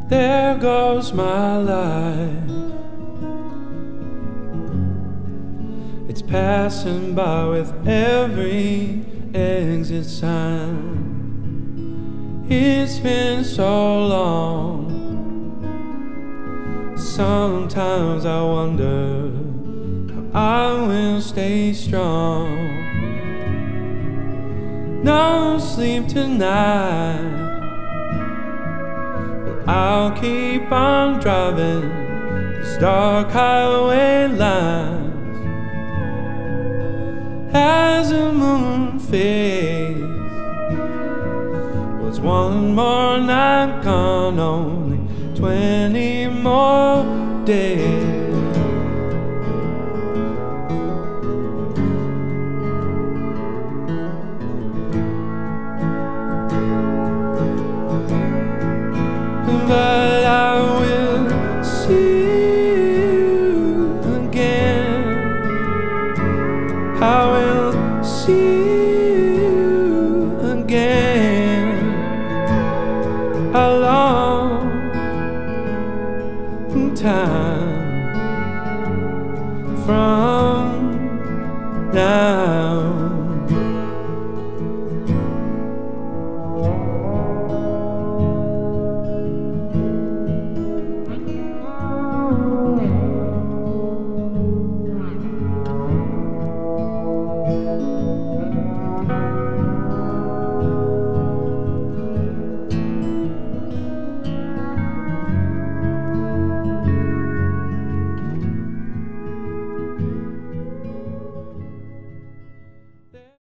There goes my life. It's passing by with every exit sign. It's been so long. Sometimes I wonder how I will stay strong. No sleep tonight, but I'll keep on driving these dark highway lines. As the moon fades, was one more night gone, only 20 more days. But I will see you again. I will see you again. A long time from now.